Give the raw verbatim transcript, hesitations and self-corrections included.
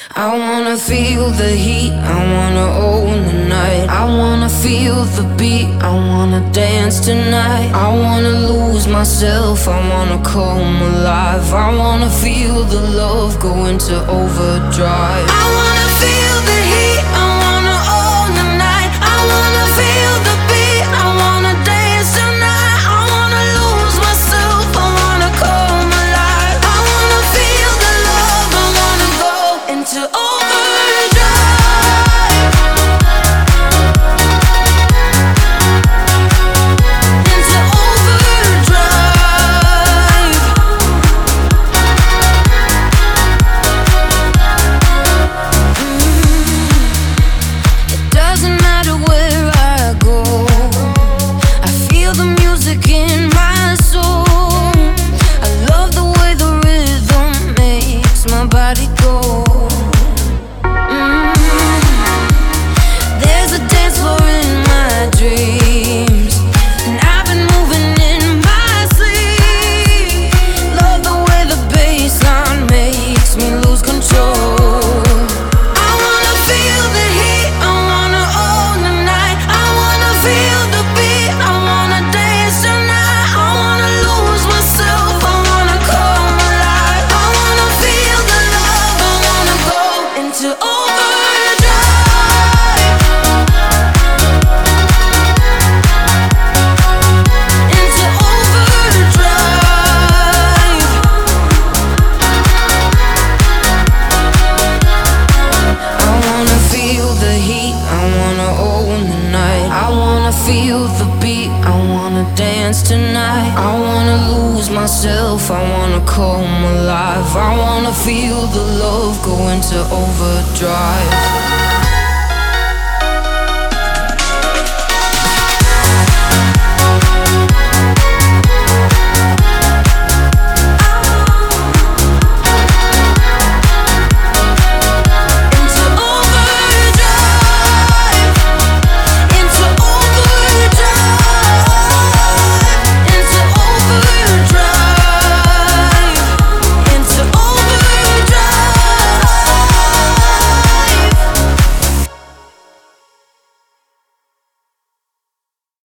I wanna feel the heat, I wanna own the night. I wanna feel the beat, I wanna dance tonight. I wanna lose myself, I wanna come alive. I wanna feel the love go into overdrive. I wanna feel the heat, I wanna own the night. I wanna feel the beat, I wanna dance tonight. I wanna lose myself, I wanna come alive. I wanna feel the love, I wanna go into overdrive. Into overdrive. Mm. It doesn't matter where I go, I feel the music in my soul. I love the way the rhythm makes my body go. Mm. There's a dance floor in my dreams, and I've been moving in my sleep. Love the way the bassline makes me lose control. I wanna feel the heat, I wanna own the night. I wanna feel the beat, I wanna dance tonight. I wanna lose myself, I wanna come alive. I wanna feel the love, I wanna go into overdrive. Into overdrive. I wanna feel the heat, I wanna own the night. I wanna feel the beat, I wanna dance tonight. I wanna lose myself, I wanna come alive. I wanna feel the love go into overdrive.